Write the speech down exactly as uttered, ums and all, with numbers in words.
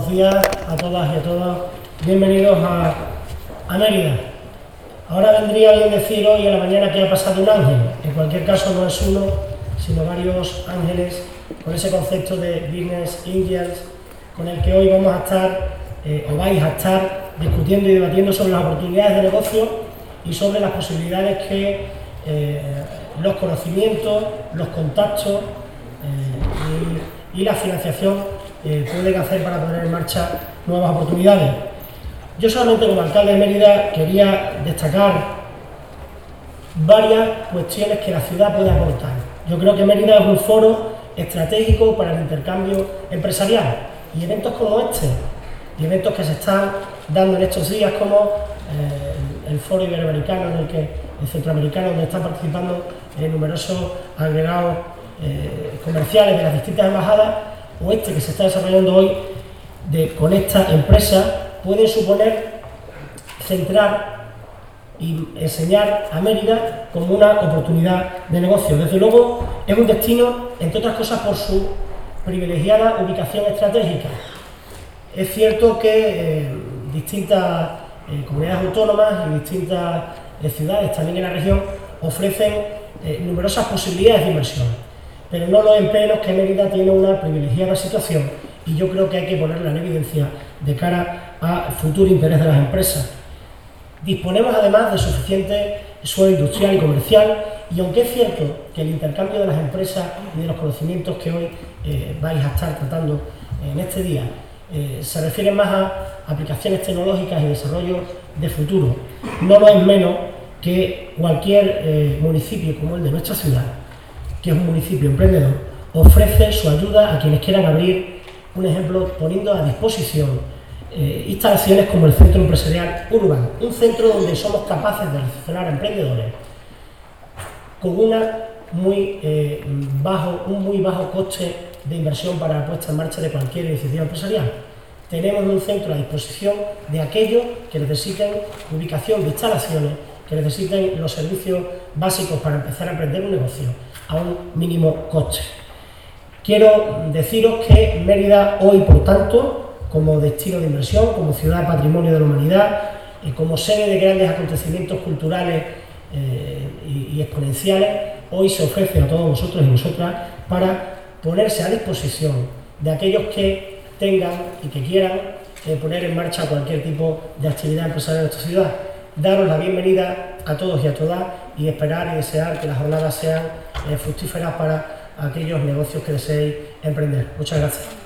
buenos días a todas y a todos. Bienvenidos a, a Mérida. Ahora vendría bien decir hoy en la mañana que ha pasado un ángel. En cualquier caso no es uno, sino varios ángeles, con ese concepto de Business Angels, con el que hoy vamos a estar, eh, o vais a estar, discutiendo y debatiendo sobre las oportunidades de negocio y sobre las posibilidades que eh, los conocimientos, los contactos eh, y, y la financiación eh, pueden hacer para poner en marcha nuevas oportunidades. Yo solamente como alcalde de Mérida quería destacar varias cuestiones que la ciudad puede aportar. Yo creo que Mérida es un foro estratégico para el intercambio empresarial y eventos como este, y eventos que se están dando en estos días como eh, el foro iberoamericano, en el que el centroamericano, donde están participando eh, numerosos agregados eh, comerciales de las distintas embajadas, o este que se está desarrollando hoy de Conecta Empresa, pueden suponer centrar y enseñar a Mérida como una oportunidad de negocio. Desde luego es un destino, entre otras cosas, por su privilegiada ubicación estratégica. Es cierto que eh, distintas eh, comunidades autónomas y distintas eh, ciudades también en la región ofrecen eh, numerosas posibilidades de inversión, pero no lo es menos que Mérida tiene una privilegiada situación y yo creo que hay que ponerla en evidencia de cara al futuro interés de las empresas. Disponemos además de suficiente suelo industrial y comercial, y aunque es cierto que el intercambio de las empresas y de los conocimientos que hoy eh, vais a estar tratando en este día eh, se refiere más a aplicaciones tecnológicas y desarrollo de futuro, no lo es menos que cualquier eh, municipio como el de nuestra ciudad, que es un municipio emprendedor, ofrece su ayuda a quienes quieran abrir, un ejemplo, poniendo a disposición eh, instalaciones como el Centro Empresarial Urban, un centro donde somos capaces de recepcionar a emprendedores con una muy, eh, bajo, un muy bajo coste de inversión para la puesta en marcha de cualquier iniciativa empresarial. Tenemos un centro a disposición de aquellos que necesiten ubicación de instalaciones, que necesiten los servicios básicos para empezar a emprender un negocio a un mínimo coste. Quiero deciros que Mérida hoy, por tanto, como destino de inversión, como ciudad patrimonio de la humanidad, y como sede de grandes acontecimientos culturales eh, y, y exponenciales, hoy se ofrece a todos vosotros y vosotras para ponerse a disposición de aquellos que tengan y que quieran eh, poner en marcha cualquier tipo de actividad empresarial en nuestra ciudad. Daros la bienvenida a todos y a todas y esperar y desear que las jornadas sean eh, fructíferas para aquellos negocios que deseéis emprender. Muchas gracias.